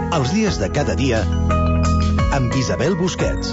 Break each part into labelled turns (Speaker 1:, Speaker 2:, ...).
Speaker 1: Els dies de cada dia amb Isabel Busquets.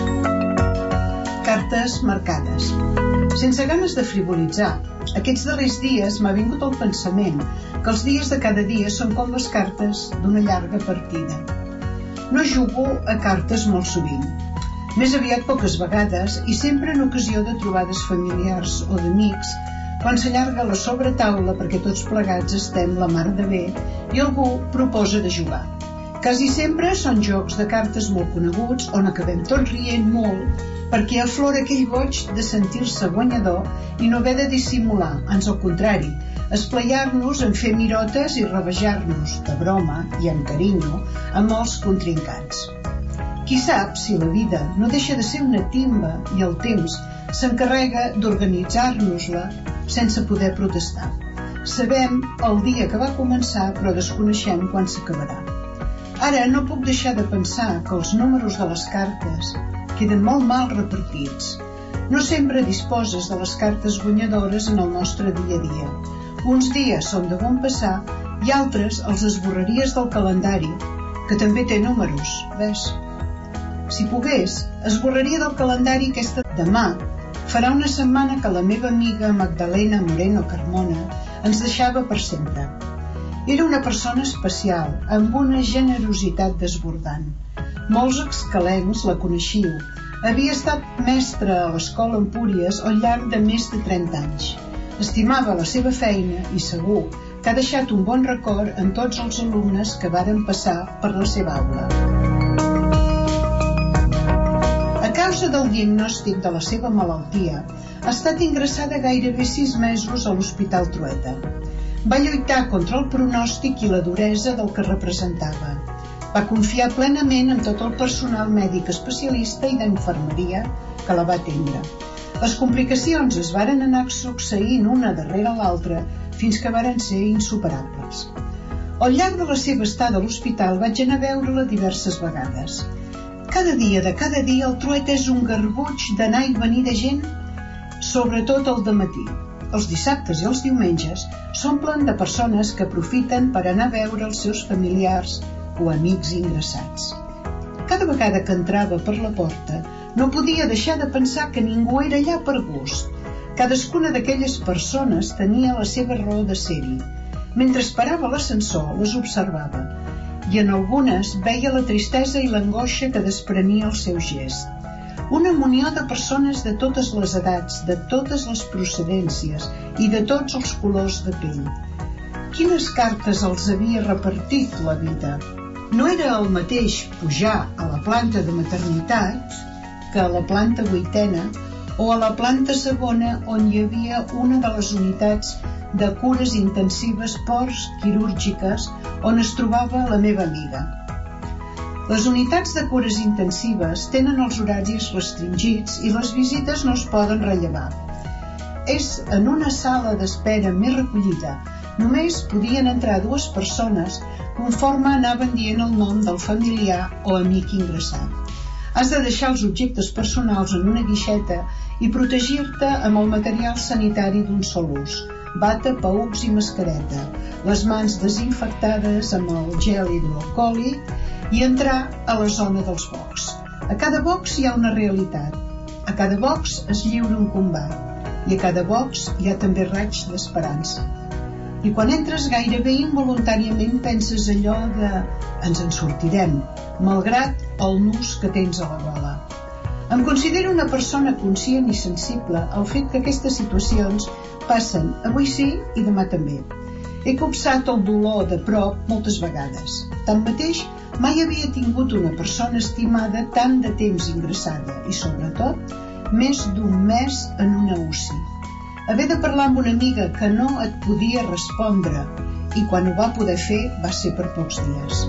Speaker 2: Cartes marcades. Sense ganes de frivolitzar, aquests darrers dies m'ha vingut al pensament que els dies de cada dia són com les cartes d'una llarga partida. No jugo a cartes molt sovint, més aviat poques vegades i sempre en ocasió de trobades familiars o d'amics, quan s'allarga la sobretaula perquè tots plegats estem la mar de bé i algú proposa de jugar. Quasi sempre són jocs de cartes molt coneguts on acabem tots rient molt perquè aflora aquell goig de sentir-se guanyador i no haver de dissimular, ans al contrari, esplaiar-nos en fer mirotes i rabejar-nos, de broma i amb carinyo, amb els contrincants. Qui sap si la vida no deixa de ser una timba i el temps s'encarrega d'organitzar-nos-la sense poder protestar. Sabem el dia que va començar, però desconeixem quan s'acabarà. Ara no puc deixar de pensar que els números de les cartes queden molt mal repartits. No sempre disposes de les cartes guanyadores en el nostre dia a dia. Uns dies són de bon passar i altres els esborraries del calendari, que també té números, ves? Si pogués, esborraria del calendari aquesta demà. Farà una setmana que la meva amiga Magdalena Moreno Carmona ens deixava per sempre. Era una persona especial, amb una generositat desbordant. Molts excalencs la coneixiu. Havia estat mestra a l'escola Empúries al llarg de més de 30 anys. Estimava la seva feina i segur que ha deixat un bon record en tots els alumnes que varen passar per la seva aula. A causa del diagnòstic de la seva malaltia, ha estat ingressada gairebé 6 mesos a l'Hospital Trueta. Va lluitar contra el pronòstic i la duresa del que representava. Va confiar plenament en tot el personal mèdic especialista i d'infermeria que la va atendre. Les complicacions es varen anar succeint una darrere l'altra fins que varen ser insuperables. Al llarg de la seva estada a l'hospital vaig anar a veure-la diverses vegades. Cada dia el Trueta és un garbuix d'anar i venir de gent, sobretot al dematí. Els dissabtes i els diumenges s'omplen de persones que aprofiten per anar a veure els seus familiars o amics ingressats. Cada vegada que entrava per la porta no podia deixar de pensar que ningú era allà per gust. Cadascuna d'aquelles persones tenia la seva raó de ser-hi. Mentre esperava l'ascensor les observava i en algunes veia la tristesa i l'angoixa que desprenia el seu gest. Una munió de persones de totes les edats, de totes les procedències i de tots els colors de pell. Quines cartes els havia repartit la vida? No era el mateix pujar a la planta de maternitat que a la planta 8ª o a la planta 2ª on hi havia una de les unitats de cures intensives postquirúrgiques on es trobava la meva amiga. Les unitats de cures intensives tenen els horaris restringits i les visites no es poden rellevar. És en una sala d'espera més recollida. Només podien entrar 2 persones conforme anaven dient el nom del familiar o amic ingressat. Has de deixar els objectes personals en una guixeta i protegir-te amb el material sanitari d'un sol ús, bata, paücs i mascareta, les mans desinfectades amb el gel hidroalcohòlic i entrar a la zona dels box. A cada box hi ha una realitat, a cada box es lliura un combat i a cada box hi ha també raigs d'esperança. I quan entres gairebé involuntàriament penses allò de ens en sortirem, malgrat el nus que tens a la gola. Em considero una persona conscient i sensible al fet que aquestes situacions passen avui sí i demà també. He copsat el dolor de prop moltes vegades. Tanmateix, mai havia tingut una persona estimada tant de temps ingressada i, sobretot, més d'un mes en una UCI. Haver de parlar amb una amiga que no et podia respondre i quan ho va poder fer va ser per pocs dies.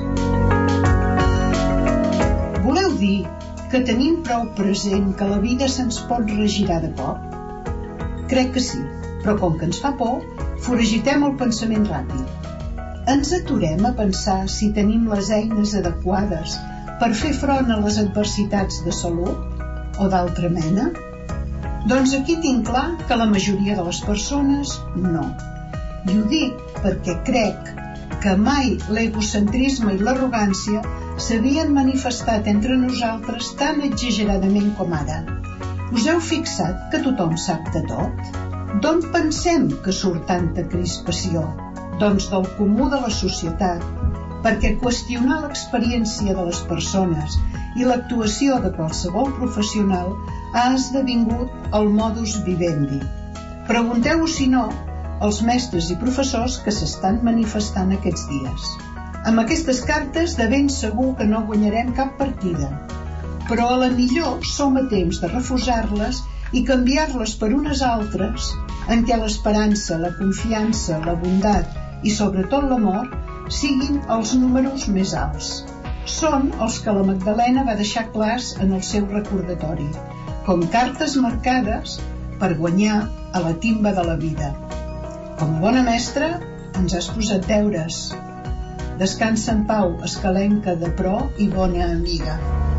Speaker 2: Voleu dir que tenim prou present que la vida se'ns pot regirar de cop? Crec que sí, però com que ens fa por, foragitem el pensament ràpid. Ens aturem a pensar si tenim les eines adequades per fer front a les adversitats de salut o d'altra mena? Doncs aquí tinc clar que la majoria de les persones no. I ho dic perquè crec que mai l'egocentrisme i l'arrogància s'havien manifestat entre nosaltres tan exageradament com ara. Us heu fixat que tothom sap de tot? D'on pensem que surt tanta crispació? Doncs del comú de la societat, perquè qüestionar l'experiència de les persones i l'actuació de qualsevol professional ha esdevingut el modus vivendi. Pregunteu-vos, si no, als mestres i professors que s'estan manifestant aquests dies. Amb aquestes cartes de ben segur que no guanyarem cap partida, però a la millor som a temps de refusar-les i canviar-les per unes altres en què l'esperança, la confiança, la bondat i sobretot l'amor siguin els números més alts. Són els que la Magdalena va deixar clars en el seu recordatori, com cartes marcades per guanyar a la timba de la vida. Com a bona mestra, ens has posat deures. Descansa en pau, escalenca de pro i bona amiga.